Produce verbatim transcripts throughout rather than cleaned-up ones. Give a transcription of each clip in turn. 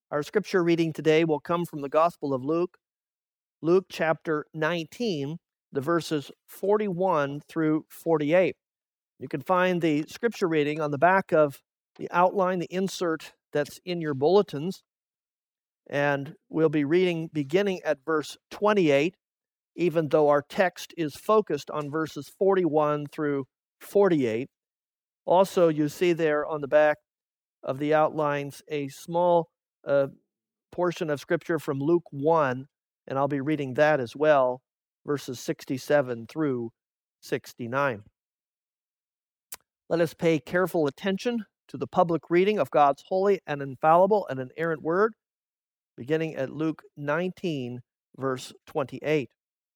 Our scripture reading today will come from the Gospel of Luke, Luke chapter nineteen, the verses forty-one through forty-eight. You can find the scripture reading on the back of the outline, the insert that's in your bulletins. And we'll be reading beginning at verse twenty-eight, even though our text is focused on verses forty-one through forty-eight. Also, you see there on the back of the outlines a small uh, portion of scripture from Luke one, and I'll be reading that as well, verses sixty-seven through sixty-nine. Let us pay careful attention to the public reading of God's holy and infallible and inerrant word, beginning at Luke nineteen, verse twenty-eight.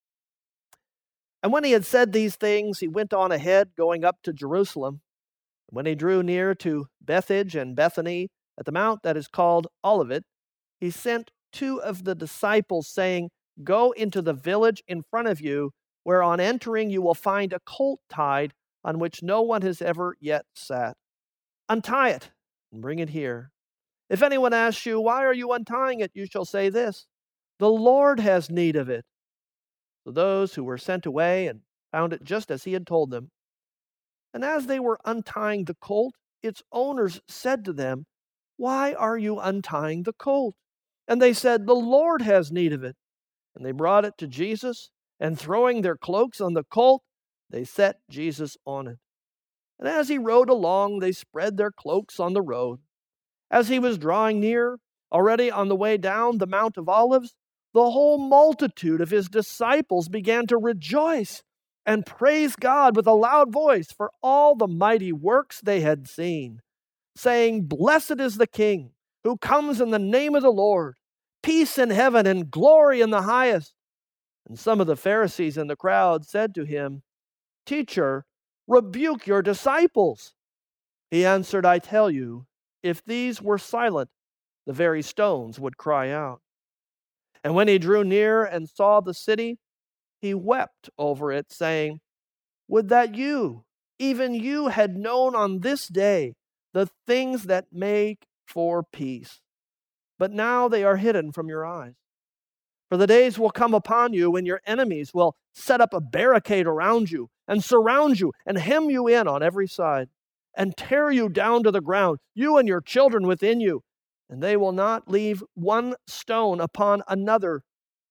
And when he had said these things, he went on ahead, going up to Jerusalem. When he drew near to Bethphage and Bethany, at the mount that is called Olivet, he sent two of the disciples, saying, "Go into the village in front of you, where on entering you will find a colt tied, on which no one has ever yet sat. Untie it and bring it here. If anyone asks you, 'Why are you untying it?' you shall say this, 'The Lord has need of it.'" So those who were sent away and found it just as he had told them. And as they were untying the colt, its owners said to them, "Why are you untying the colt?" And they said, "The Lord has need of it." And they brought it to Jesus, and throwing their cloaks on the colt, they set Jesus on it. And as he rode along, they spread their cloaks on the road. As he was drawing near, already on the way down the Mount of Olives, the whole multitude of his disciples began to rejoice and praise God with a loud voice for all the mighty works they had seen, saying, "Blessed is the King who comes in the name of the Lord, peace in heaven and glory in the highest." And some of the Pharisees in the crowd said to him, "Teacher, rebuke your disciples." He answered, "I tell you, if these were silent, the very stones would cry out." And when he drew near and saw the city, he wept over it, saying, "Would that you, even you, had known on this day the things that make for peace. But now they are hidden from your eyes. For the days will come upon you when your enemies will set up a barricade around you and surround you and hem you in on every side and tear you down to the ground, you and your children within you, and they will not leave one stone upon another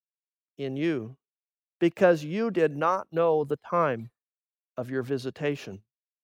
in you, because you did not know the time of your visitation."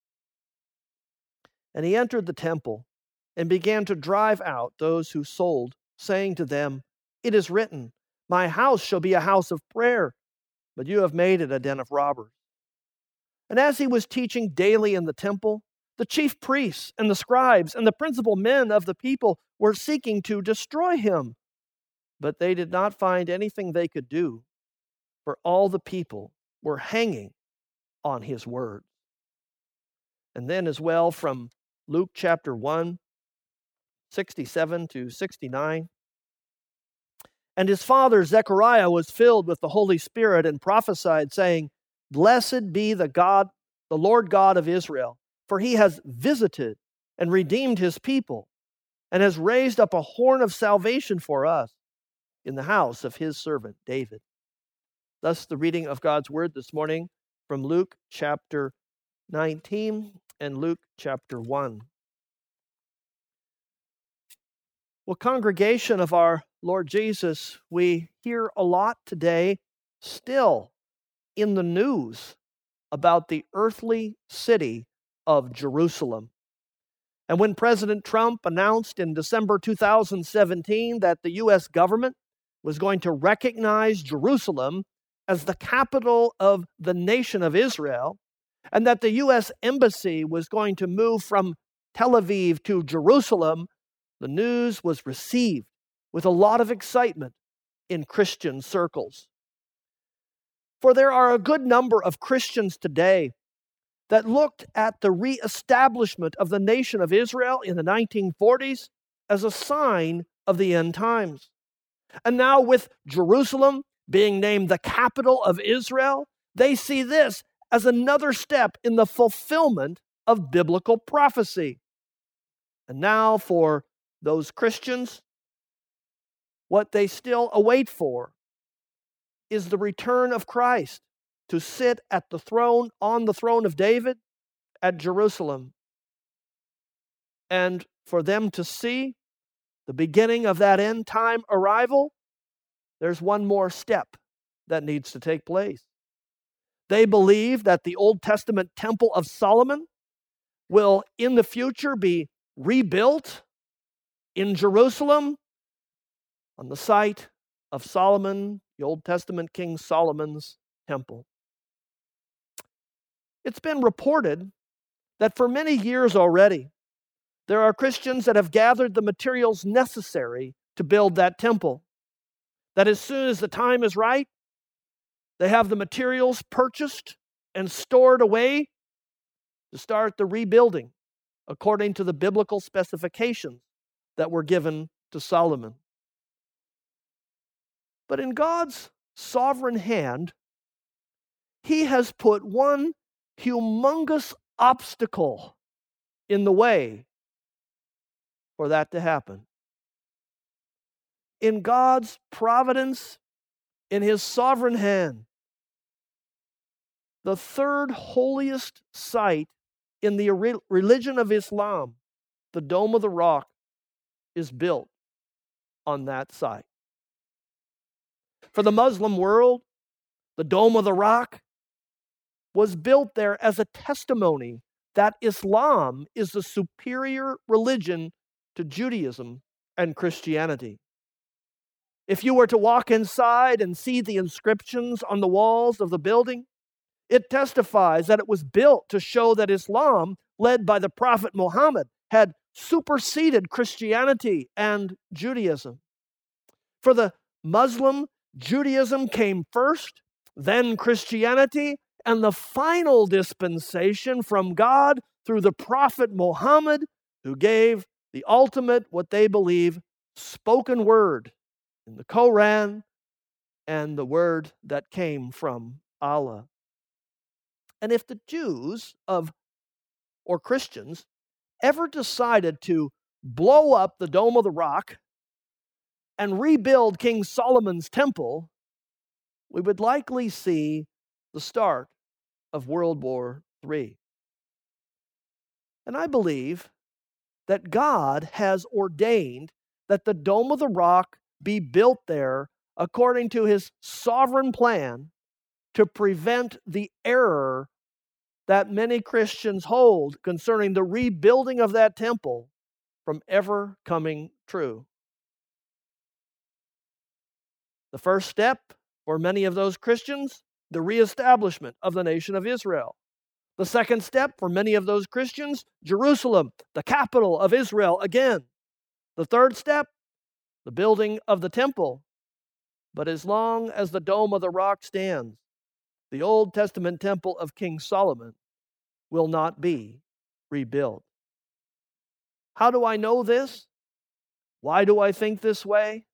And he entered the temple and began to drive out those who sold, saying to them, "It is written, 'My house shall be a house of prayer,' but you have made it a den of robbers." And as he was teaching daily in the temple, the chief priests and the scribes and the principal men of the people were seeking to destroy him. But they did not find anything they could do, for all the people were hanging on his words. And then as well from Luke chapter one, sixty-seven to sixty-nine. And his father Zechariah was filled with the Holy Spirit and prophesied, saying, "Blessed be the God, the Lord God of Israel, for he has visited and redeemed his people, and has raised up a horn of salvation for us in the house of his servant David." Thus the reading of God's word this morning from Luke chapter nineteen and Luke chapter one. Well, congregation of our Lord Jesus, we hear a lot today still in the news about the earthly city of Jerusalem. And when President Trump announced in December two thousand seventeen that the U S government was going to recognize Jerusalem as the capital of the nation of Israel, and that the U S embassy was going to move from Tel Aviv to Jerusalem, the news was received with a lot of excitement in Christian circles. For there are a good number of Christians today that looked at the reestablishment of the nation of Israel in the nineteen forties as a sign of the end times. And now with Jerusalem being named the capital of Israel, they see this as another step in the fulfillment of biblical prophecy. And now for those Christians what they still await for is the return of Christ to sit at the throne, on the throne of David at Jerusalem, and for them to see the beginning of that end time arrival. There's one more step that needs to take place. They believe that the Old Testament Temple of Solomon will in the future be rebuilt in Jerusalem on the site of Solomon, the Old Testament King Solomon's temple. It's been reported that for many years already, there are Christians that have gathered the materials necessary to build that temple. That as soon as the time is right, they have the materials purchased and stored away to start the rebuilding according to the biblical specifications that were given to Solomon. But in God's sovereign hand, He has put one humongous obstacle in the way for that to happen. In God's providence, in His sovereign hand, the third holiest site in the religion of Islam, the Dome of the Rock, is built on that site. For the Muslim world, the Dome of the Rock was built there as a testimony that Islam is the superior religion to Judaism and Christianity. If you were to walk inside and see the inscriptions on the walls of the building, it testifies that it was built to show that Islam, led by the Prophet Muhammad, had superseded Christianity and Judaism. For the Muslim, Judaism came first, then Christianity, and the final dispensation from God through the Prophet Muhammad, who gave the ultimate, what they believe, spoken word in the Quran and the word that came from Allah. And if the Jews of or Christians ever decided to blow up the Dome of the Rock and rebuild King Solomon's temple, we would likely see the start of World War Three. And I believe that God has ordained that the Dome of the Rock be built there according to His sovereign plan to prevent the error that many Christians hold concerning the rebuilding of that temple from ever coming true. The first step for many of those Christians, the reestablishment of the nation of Israel. The second step for many of those Christians, Jerusalem, the capital of Israel again. The third step, the building of the temple. But as long as the Dome of the Rock stands, the Old Testament temple of King Solomon will not be rebuilt. How do I know this? Why do I think this way?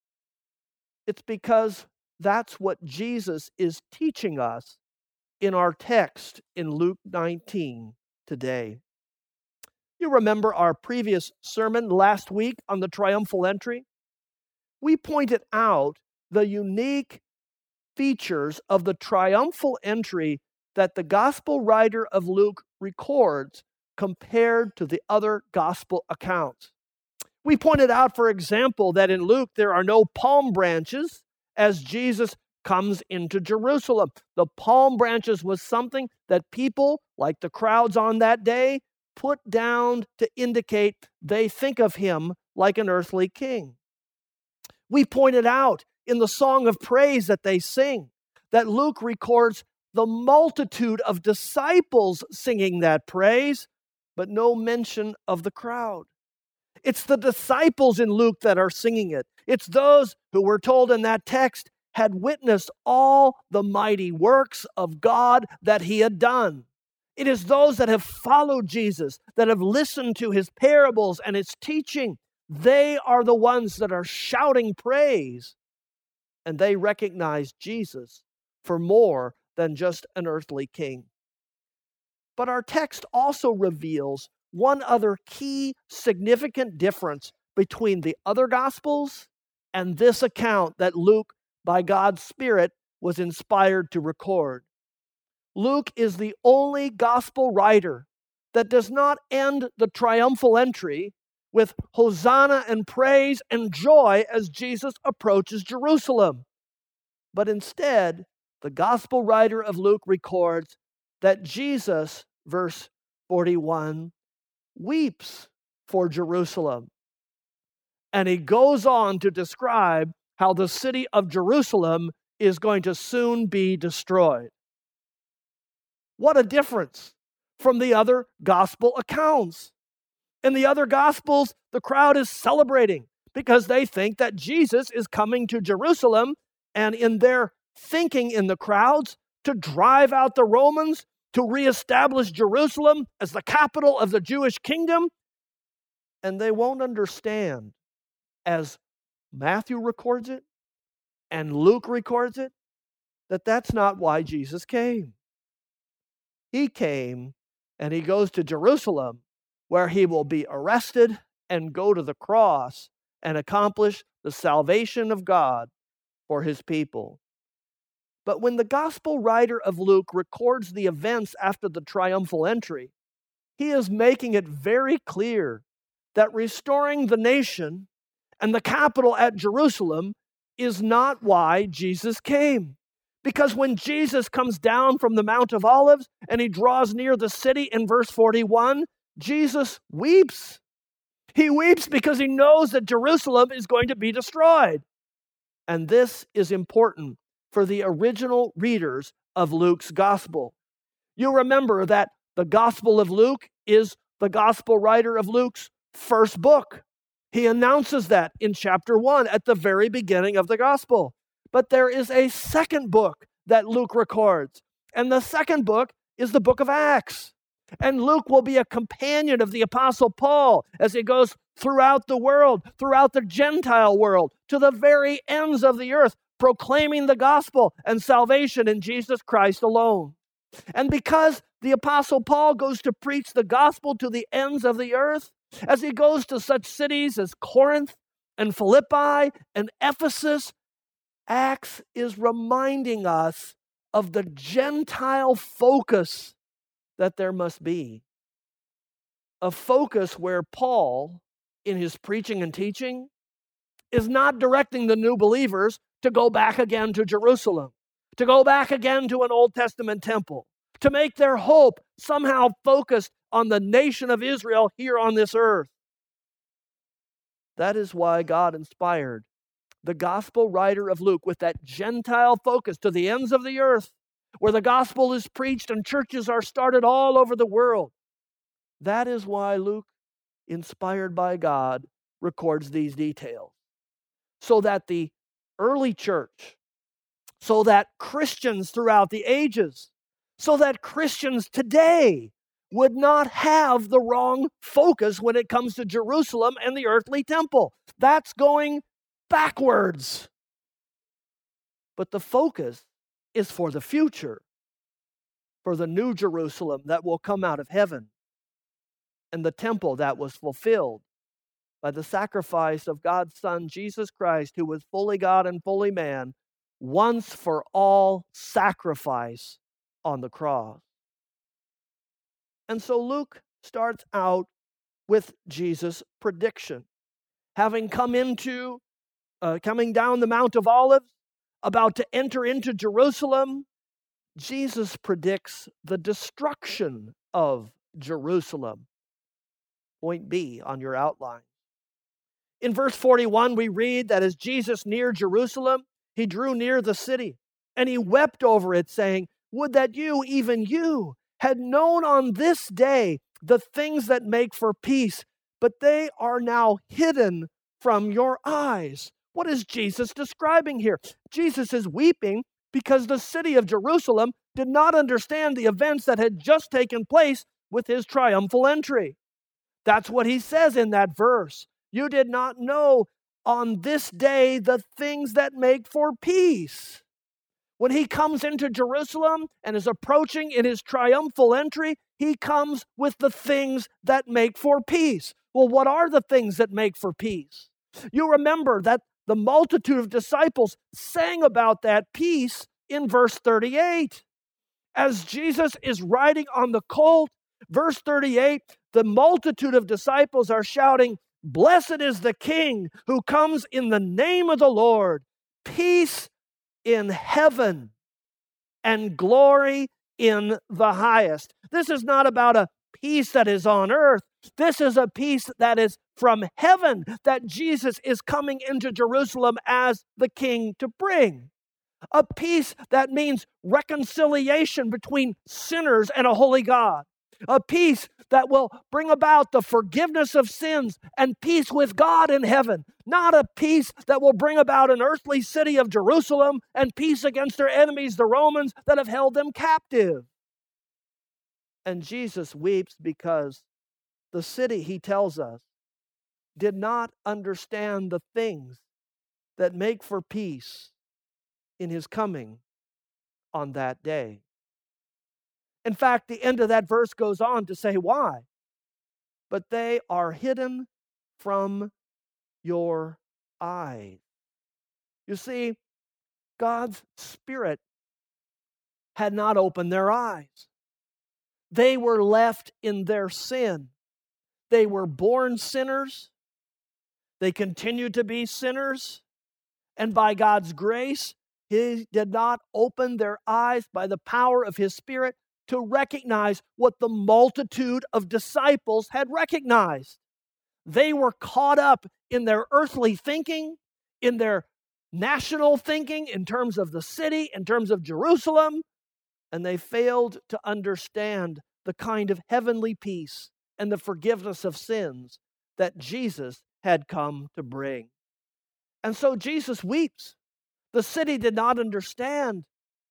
It's because that's what Jesus is teaching us in our text in Luke nineteen today. You remember our previous sermon last week on the triumphal entry? We pointed out the unique features of the triumphal entry that the gospel writer of Luke records compared to the other gospel accounts. We pointed out, for example, that in Luke there are no palm branches as Jesus comes into Jerusalem. The palm branches was something that people, like the crowds on that day, put down to indicate they think of Him like an earthly king. We pointed out in the song of praise that they sing that Luke records the multitude of disciples singing that praise, but no mention of the crowd. It's the disciples in Luke that are singing it. It's those who were told in that text had witnessed all the mighty works of God that He had done. It is those that have followed Jesus, that have listened to His parables and His teaching. They are the ones that are shouting praise, and they recognize Jesus for more than just an earthly king. But our text also reveals one other key significant difference between the other Gospels and this account that Luke, by God's Spirit, was inspired to record. Luke is the only gospel writer that does not end the triumphal entry with Hosanna and praise and joy as Jesus approaches Jerusalem. But instead, the gospel writer of Luke records that Jesus, verse forty-one, weeps for Jerusalem. And he goes on to describe how the city of Jerusalem is going to soon be destroyed. What a difference from the other gospel accounts. In the other gospels, the crowd is celebrating because they think that Jesus is coming to Jerusalem, and in their thinking in the crowds, to drive out the Romans, to reestablish Jerusalem as the capital of the Jewish kingdom. And they won't understand, as Matthew records it and Luke records it, that that's not why Jesus came. He came and he goes to Jerusalem, where he will be arrested and go to the cross and accomplish the salvation of God for his people. But when the gospel writer of Luke records the events after the triumphal entry, he is making it very clear that restoring the nation and the capital at Jerusalem is not why Jesus came. Because when Jesus comes down from the Mount of Olives and he draws near the city in verse forty-one, Jesus weeps. He weeps because he knows that Jerusalem is going to be destroyed. And this is important for the original readers of Luke's gospel. You remember that the Gospel of Luke is the gospel writer of Luke's first book. He announces that in chapter one at the very beginning of the gospel. But there is a second book that Luke records, and the second book is the book of Acts. And Luke will be a companion of the Apostle Paul as he goes throughout the world, throughout the Gentile world, to the very ends of the earth, proclaiming the gospel and salvation in Jesus Christ alone. And because the Apostle Paul goes to preach the gospel to the ends of the earth, as he goes to such cities as Corinth and Philippi and Ephesus, Acts is reminding us of the Gentile focus that there must be. A focus where Paul, in his preaching and teaching, is not directing the new believers to go back again to Jerusalem, to go back again to an Old Testament temple, to make their hope somehow focused on the nation of Israel here on this earth. That is why God inspired the gospel writer of Luke with that Gentile focus to the ends of the earth, where the gospel is preached and churches are started all over the world. That is why Luke, inspired by God, records these details. So that the early church, so that Christians throughout the ages, so that Christians today would not have the wrong focus when it comes to Jerusalem and the earthly temple. That's going backwards. But the focus is for the future, for the new Jerusalem that will come out of heaven, and the temple that was fulfilled by the sacrifice of God's Son, Jesus Christ, who was fully God and fully man, once for all sacrifice on the cross. And so Luke starts out with Jesus' prediction. Having come into, uh, coming down the Mount of Olives, about to enter into Jerusalem, Jesus predicts the destruction of Jerusalem. Point B on your outline. In verse forty-one, we read that as Jesus neared Jerusalem, he drew near the city, and he wept over it, saying, "Would that you, even you, had known on this day the things that make for peace, but they are now hidden from your eyes." What is Jesus describing here? Jesus is weeping because the city of Jerusalem did not understand the events that had just taken place with his triumphal entry. That's what he says in that verse. You did not know on this day the things that make for peace. When he comes into Jerusalem and is approaching in his triumphal entry, he comes with the things that make for peace. Well, what are the things that make for peace? You remember that the multitude of disciples sang about that peace in verse thirty-eight. As Jesus is riding on the colt, verse thirty-eight, the multitude of disciples are shouting, "Blessed is the King who comes in the name of the Lord. Peace in heaven and glory in the highest." This is not about a peace that is on earth. This is a peace that is from heaven that Jesus is coming into Jerusalem as the King to bring. A peace that means reconciliation between sinners and a holy God. A peace that will bring about the forgiveness of sins and peace with God in heaven. Not a peace that will bring about an earthly city of Jerusalem and peace against their enemies, the Romans, that have held them captive. And Jesus weeps because the city, he tells us, did not understand the things that make for peace in his coming on that day. In fact, the end of that verse goes on to say why. But they are hidden from your eyes. You see, God's Spirit had not opened their eyes. They were left in their sin. They were born sinners. They continued to be sinners. And by God's grace, He did not open their eyes by the power of His Spirit to recognize what the multitude of disciples had recognized. They were caught up in their earthly thinking, in their national thinking, in terms of the city, in terms of Jerusalem, and they failed to understand the kind of heavenly peace and the forgiveness of sins that Jesus had come to bring. And so Jesus weeps. The city did not understand.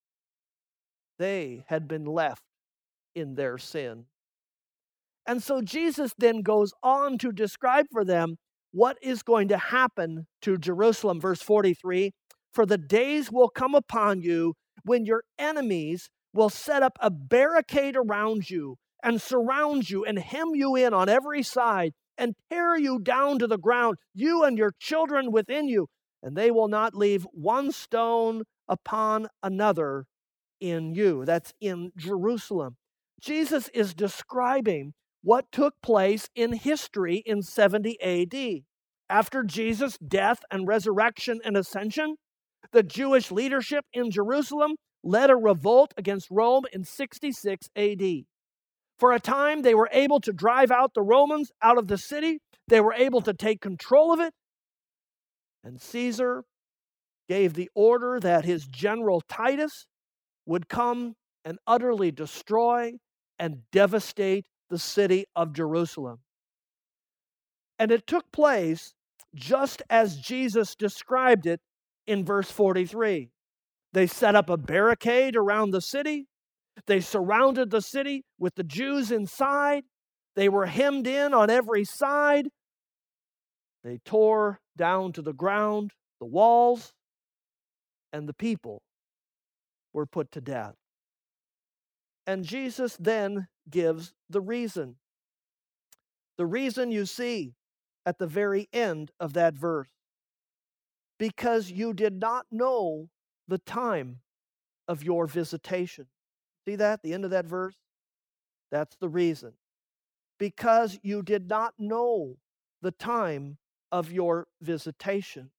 They had been left in their sin. And so Jesus then goes on to describe for them what is going to happen to Jerusalem. Verse forty-three, "For the days will come upon you when your enemies will set up a barricade around you and surround you and hem you in on every side and tear you down to the ground, you and your children within you, and they will not leave one stone upon another in you." That's in Jerusalem. Jesus is describing what took place in history in seventy A D. After Jesus' death and resurrection and ascension, the Jewish leadership in Jerusalem led a revolt against Rome in sixty-six A D. For a time, they were able to drive out the Romans out of the city. They were able to take control of it. And Caesar gave the order that his general Titus would come and utterly destroy and devastate the city of Jerusalem. And it took place just as Jesus described it in verse forty-three. They set up a barricade around the city. They surrounded the city with the Jews inside. They were hemmed in on every side. They tore down to the ground the walls, and the people were put to death. And Jesus then gives the reason. The reason you see at the very end of that verse. Because you did not know the time of your visitation. See that? The end of that verse? That's the reason. Because you did not know the time of your visitation.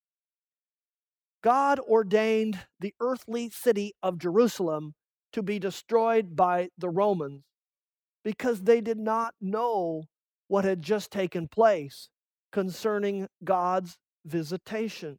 God ordained the earthly city of Jerusalem to be destroyed by the Romans because they did not know what had just taken place concerning God's visitation.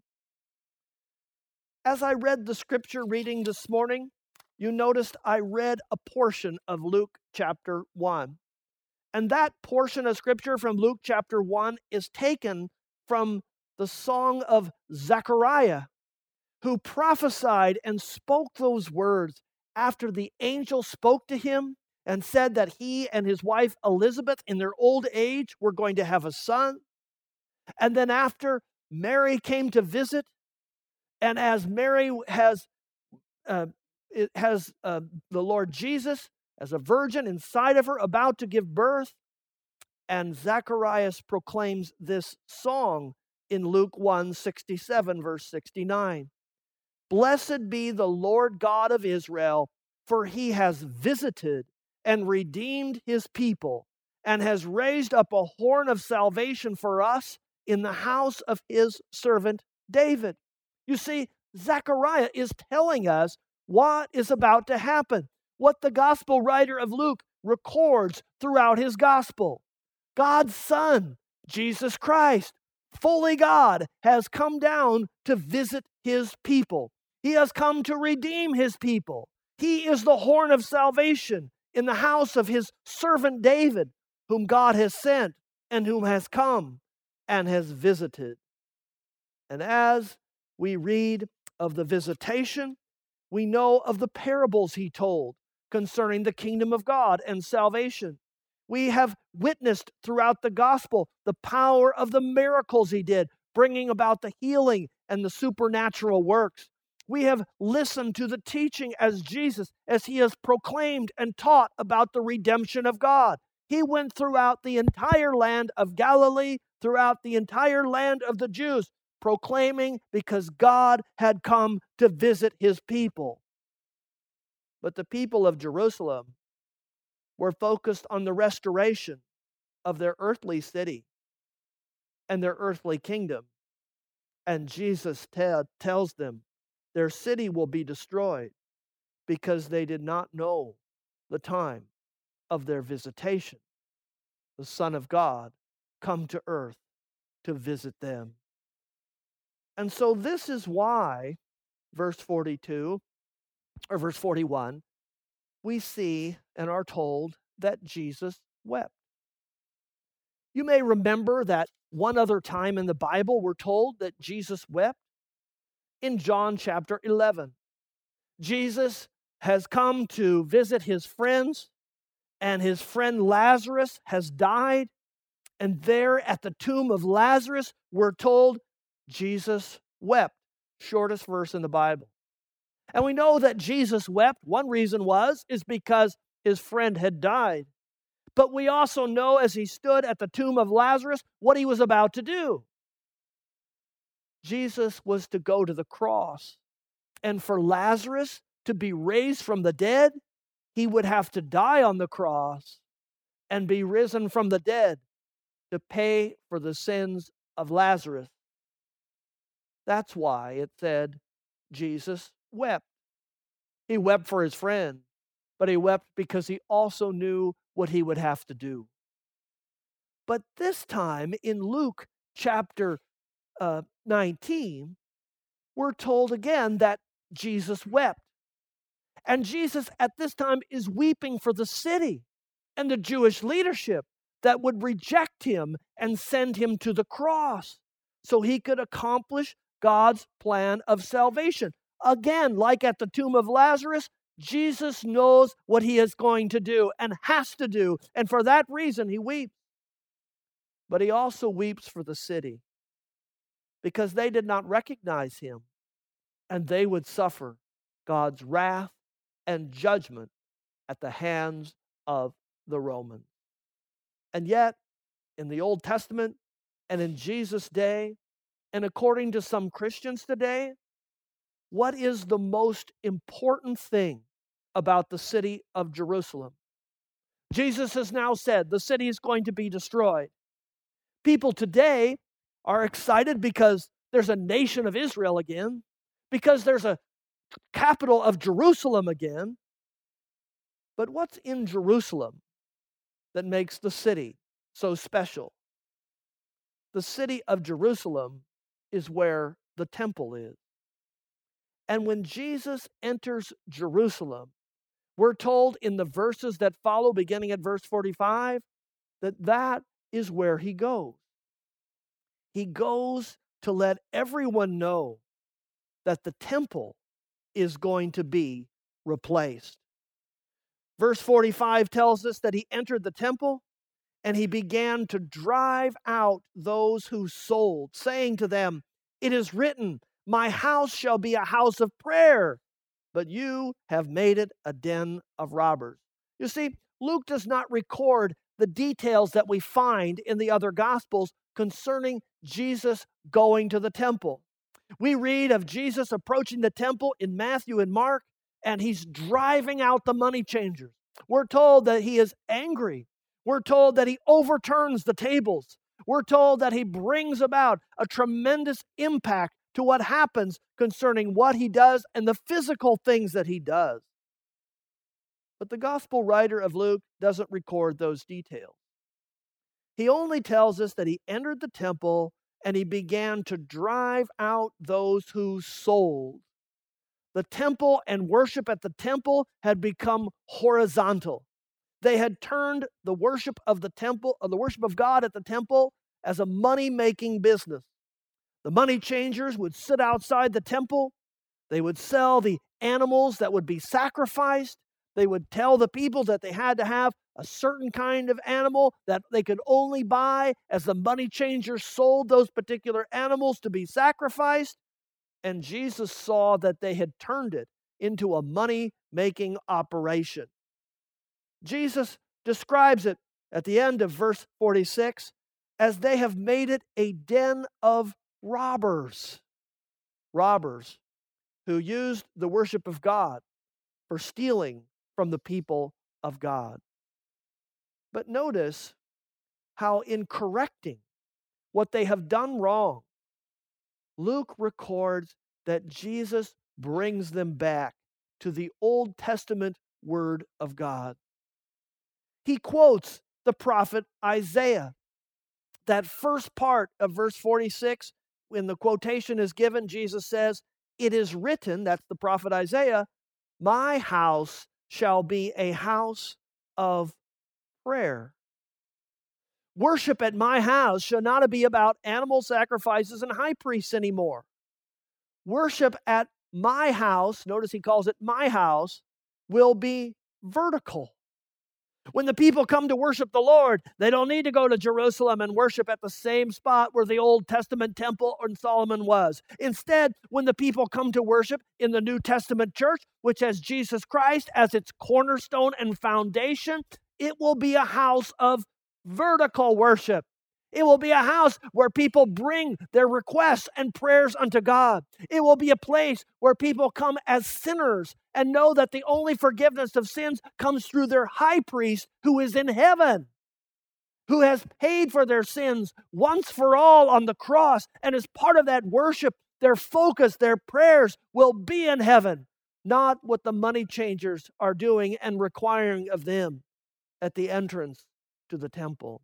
As I read the scripture reading this morning, you noticed I read a portion of Luke chapter one. And that portion of scripture from Luke chapter one is taken from the song of Zechariah, who prophesied and spoke those words after the angel spoke to him and said that he and his wife Elizabeth in their old age were going to have a son. And then after Mary came to visit, and as Mary has uh, it has uh, the Lord Jesus as a virgin inside of her about to give birth, and Zacharias proclaims this song in Luke one sixty-seven, verse sixty-nine. Blessed be the Lord God of Israel, for he has visited and redeemed his people, and has raised up a horn of salvation for us in the house of his servant David. You see, Zechariah is telling us what is about to happen, what the gospel writer of Luke records throughout his gospel. God's Son, Jesus Christ, fully God, has come down to visit his people. He has come to redeem his people. He is the horn of salvation in the house of his servant David, whom God has sent and whom has come and has visited. And as we read of the visitation, we know of the parables he told concerning the kingdom of God and salvation. We have witnessed throughout the gospel the power of the miracles he did, bringing about the healing and the supernatural works. We have listened to the teaching as Jesus, as he has proclaimed and taught about the redemption of God. He went throughout the entire land of Galilee, throughout the entire land of the Jews, proclaiming because God had come to visit his people. But the people of Jerusalem were focused on the restoration of their earthly city and their earthly kingdom. And Jesus te- tells them their city will be destroyed because they did not know the time of their visitation. The Son of God come to earth to visit them. And so this is why, verse forty-two, or verse forty-one, we see and are told that Jesus wept. You may remember that one other time in the Bible we're told that Jesus wept. In John chapter eleven, Jesus has come to visit his friends, and his friend Lazarus has died. And there at the tomb of Lazarus, we're told Jesus wept. Shortest verse in the Bible. And we know that Jesus wept. One reason was, is because his friend had died. But we also know as he stood at the tomb of Lazarus, what he was about to do. Jesus was to go to the cross. And for Lazarus to be raised from the dead, he would have to die on the cross and be risen from the dead to pay for the sins of Lazarus. That's why it said Jesus wept. He wept for his friend, but he wept because he also knew what he would have to do. But this time in Luke chapter uh, nineteen, we're told again that Jesus wept. And Jesus at this time is weeping for the city and the Jewish leadership that would reject him and send him to the cross so he could accomplish God's plan of salvation. Again, like at the tomb of Lazarus, Jesus knows what he is going to do and has to do, and for that reason he weeps. But he also weeps for the city because they did not recognize him, and they would suffer God's wrath and judgment at the hands of the Romans. And yet, in the Old Testament and in Jesus' day, and according to some Christians today, what is the most important thing about the city of Jerusalem? Jesus has now said the city is going to be destroyed. People today are excited because there's a nation of Israel again, because there's a capital of Jerusalem again. But what's in Jerusalem that makes the city so special? The city of Jerusalem is where the temple is. And when Jesus enters Jerusalem, we're told in the verses that follow, beginning at verse forty-five, that that is where he goes. He goes to let everyone know that the temple is going to be replaced. Verse forty-five tells us that he entered the temple and he began to drive out those who sold, saying to them, "It is written, my house shall be a house of prayer, but you have made it a den of robbers." You see, Luke does not record the details that we find in the other Gospels concerning Jesus going to the temple. We read of Jesus approaching the temple in Matthew and Mark, and he's driving out the money changers. We're told that he is angry. We're told that he overturns the tables. We're told that he brings about a tremendous impact to what happens concerning what he does and the physical things that he does. But the gospel writer of Luke doesn't record those details. He only tells us that he entered the temple and he began to drive out those who sold. The temple and worship at the temple had become horizontal. They had turned the worship of the temple, or the worship of God at the temple, as a money-making business. The money changers would sit outside the temple. They would sell the animals that would be sacrificed. They would tell the people that they had to have a certain kind of animal that they could only buy as the money changers sold those particular animals to be sacrificed. And Jesus saw that they had turned it into a money-making operation. Jesus describes it at the end of verse forty-six as they have made it a den of robbers. Robbers who used the worship of God for stealing from the people of God. But notice how in correcting what they have done wrong, Luke records that Jesus brings them back to the Old Testament Word of God. He quotes the prophet Isaiah. That first part of verse forty-six, when the quotation is given, Jesus says, "It is written," that's the prophet Isaiah, "My house shall be a house of prayer." Worship at my house shall not be about animal sacrifices and high priests anymore. Worship at my house, notice he calls it my house, will be vertical. When the people come to worship the Lord, they don't need to go to Jerusalem and worship at the same spot where the Old Testament temple in Solomon was. Instead, when the people come to worship in the New Testament church, which has Jesus Christ as its cornerstone and foundation, it will be a house of vertical worship. It will be a house where people bring their requests and prayers unto God. It will be a place where people come as sinners and know that the only forgiveness of sins comes through their high priest who is in heaven, who has paid for their sins once for all on the cross. And as part of that worship, their focus, their prayers will be in heaven, not what the money changers are doing and requiring of them at the entrance to the temple.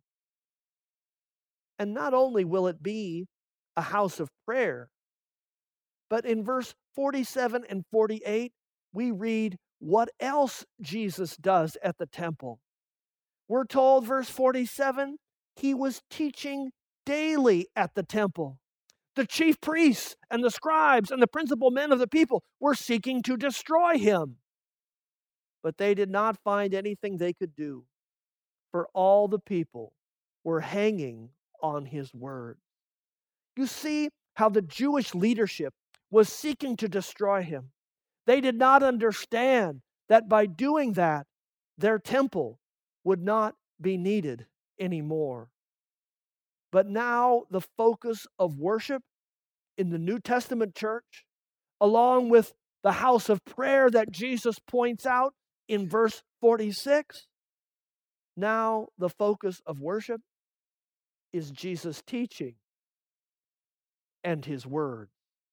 And not only will it be a house of prayer, but in verse forty-seven and forty-eight, we read what else Jesus does at the temple. We're told, verse forty-seven, he was teaching daily at the temple. The chief priests and the scribes and the principal men of the people were seeking to destroy him. But they did not find anything they could do, for all the people were hanging on his word. You see how the Jewish leadership was seeking to destroy him. They did not understand that by doing that, their temple would not be needed anymore. But now the focus of worship in the New Testament church, along with the house of prayer that Jesus points out in verse forty-six, now the focus of worship is Jesus' teaching and his word.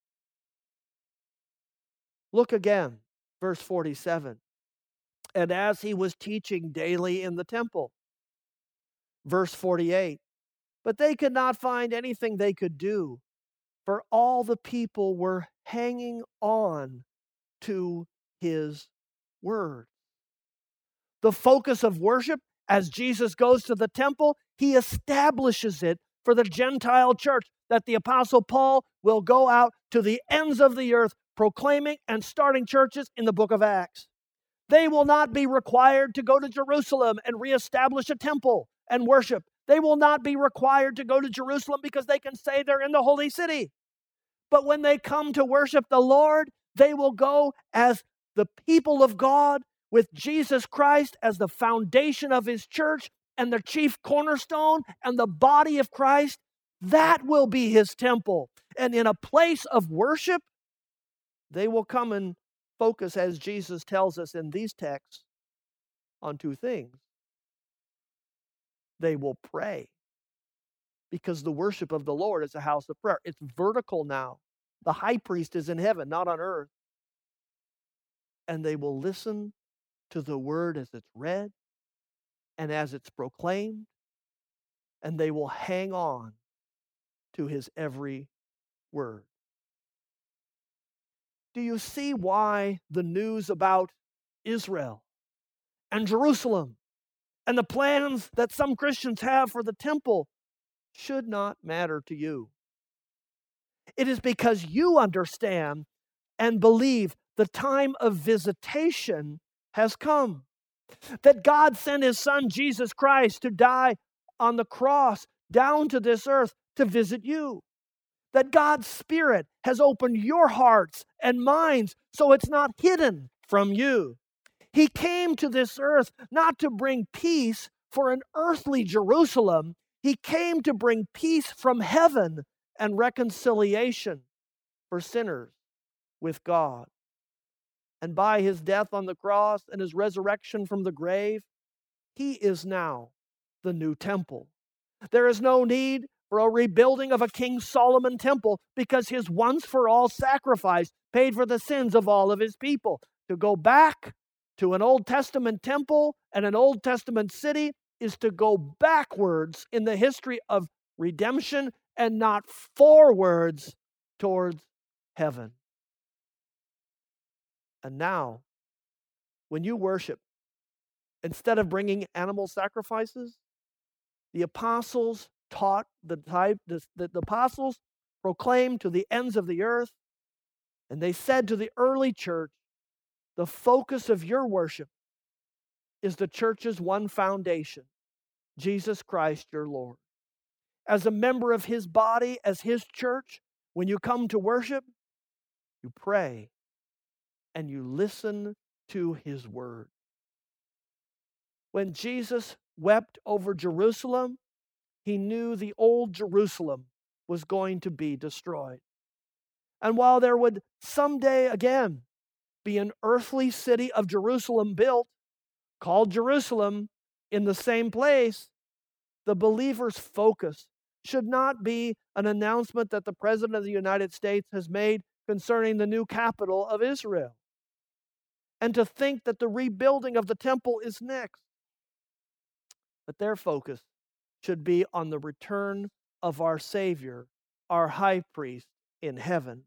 Look again, verse forty-seven. And as he was teaching daily in the temple. Verse forty-eight. But they could not find anything they could do, for all the people were hanging on to his word. The focus of worship, as Jesus goes to the temple, he establishes it for the Gentile church, that the Apostle Paul will go out to the ends of the earth proclaiming and starting churches in the book of Acts. They will not be required to go to Jerusalem and reestablish a temple and worship. They will not be required to go to Jerusalem because they can say they're in the holy city. But when they come to worship the Lord, they will go as the people of God with Jesus Christ as the foundation of his church and the chief cornerstone and the body of Christ, That will be his temple. And in a place of worship, they will come and focus, as Jesus tells us in these texts, on two things. They will pray, because the worship of the Lord is a house of prayer. It's vertical now. The high priest is in heaven, not on earth. And they will listen to the word as it's read and as it's proclaimed, and they will hang on to his every word. Do you see why the news about Israel and Jerusalem and the plans that some Christians have for the temple should not matter to you? It is because you understand and believe the time of visitation has come. That God sent his son, Jesus Christ, to die on the cross down to this earth to visit you. That God's Spirit has opened your hearts and minds so it's not hidden from you. He came to this earth not to bring peace for an earthly Jerusalem. He came to bring peace from heaven and reconciliation for sinners with God. And by his death on the cross and his resurrection from the grave, he is now the new temple. There is no need for a rebuilding of a King Solomon temple, because his once-for-all sacrifice paid for the sins of all of his people. To go back to an Old Testament temple and an Old Testament city is to go backwards in the history of redemption and not forwards towards heaven. And now, when you worship, instead of bringing animal sacrifices, the apostles taught the type, the, the, the apostles proclaimed to the ends of the earth, and they said to the early church, the focus of your worship is the church's one foundation, Jesus Christ your Lord. As a member of his body, as his church, when you come to worship, you pray and you listen to his word. When Jesus wept over Jerusalem, he knew the old Jerusalem was going to be destroyed. And while there would someday again be an earthly city of Jerusalem built, called Jerusalem, in the same place, the believer's focus should not be an announcement that the President of the United States has made concerning the new capital of Israel, and to think that the rebuilding of the temple is next. But their focus should be on the return of our Savior, our high priest in heaven.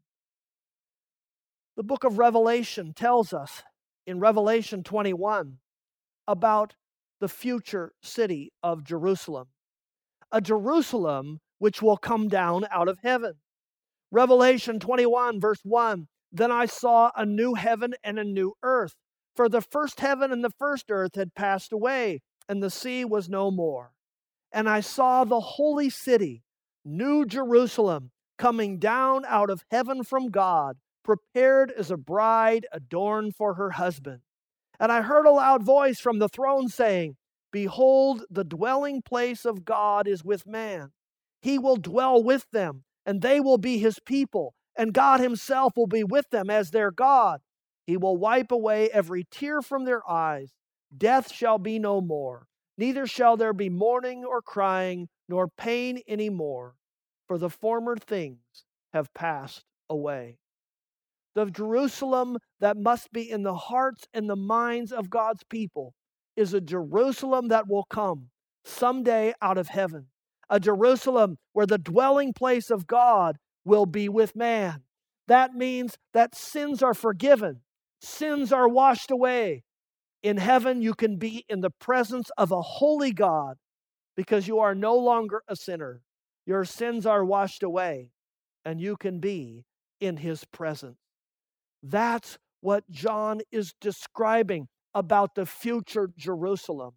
The book of Revelation tells us in Revelation twenty-one about the future city of Jerusalem, a Jerusalem which will come down out of heaven. Revelation twenty-one, verse one, then I saw a new heaven and a new earth, for the first heaven and the first earth had passed away, and the sea was no more. And I saw the holy city, New Jerusalem, coming down out of heaven from God, prepared as a bride adorned for her husband. And I heard a loud voice from the throne saying, behold, the dwelling place of God is with man. He will dwell with them, and they will be his people, and God himself will be with them as their God. He will wipe away every tear from their eyes. Death shall be no more. Neither shall there be mourning or crying, nor pain any more, for the former things have passed away. The Jerusalem that must be in the hearts and the minds of God's people is a Jerusalem that will come someday out of heaven. A Jerusalem where the dwelling place of God will be with man. That means that sins are forgiven. Sins are washed away. In heaven, you can be in the presence of a holy God because you are no longer a sinner. Your sins are washed away, and you can be in his presence. That's what John is describing about the future Jerusalem.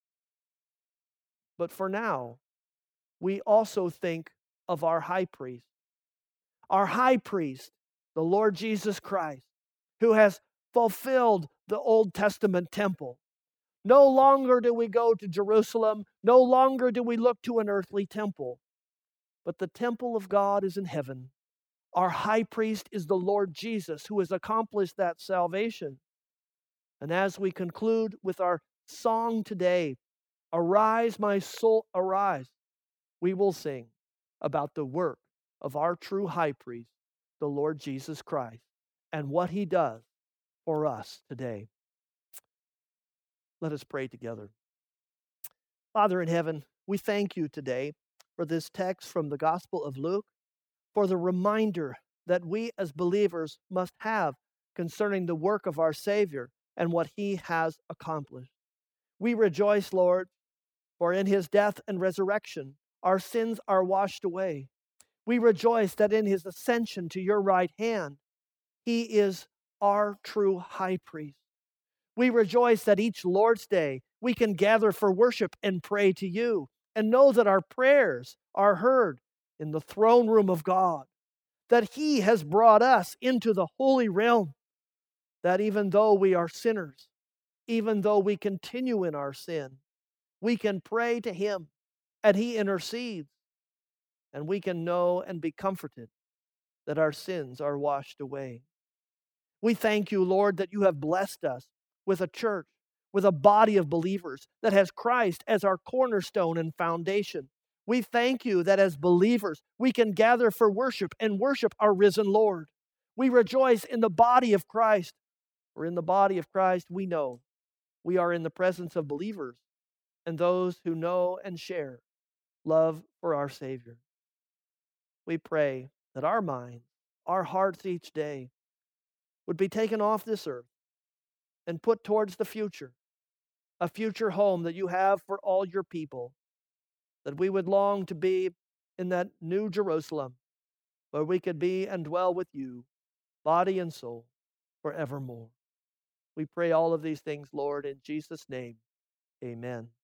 But for now, we also think of our high priest. Our high priest, the Lord Jesus Christ, who has fulfilled the Old Testament temple. No longer do we go to Jerusalem. No longer do we look to an earthly temple. but the temple of God is in heaven. Our high priest is the Lord Jesus, who has accomplished that salvation. And as we conclude with our song today, Arise, my soul, arise, we will sing about the work of our true high priest, the Lord Jesus Christ, and what he does for us today. Let us pray together. Father in heaven, we thank you today for this text from the Gospel of Luke, for the reminder that we as believers must have concerning the work of our Savior and what he has accomplished. We rejoice, Lord, for in his death and resurrection, our sins are washed away. We rejoice that in his ascension to your right hand, he is our true high priest. We rejoice that each Lord's Day we can gather for worship and pray to you and know that our prayers are heard in the throne room of God, that he has brought us into the holy realm, that even though we are sinners, even though we continue in our sin, we can pray to him and he intercedes, and we can know and be comforted that our sins are washed away. We thank you, Lord, that you have blessed us with a church, with a body of believers that has Christ as our cornerstone and foundation. We thank you that as believers, we can gather for worship and worship our risen Lord. We rejoice in the body of Christ, for in the body of Christ we know we are in the presence of believers and those who know and share love for our Savior. We pray that our minds, our hearts each day would be taken off this earth and put towards the future, a future home that you have for all your people, that we would long to be in that new Jerusalem where we could be and dwell with you, body and soul, forevermore. We pray all of these things, Lord, in Jesus' name. Amen.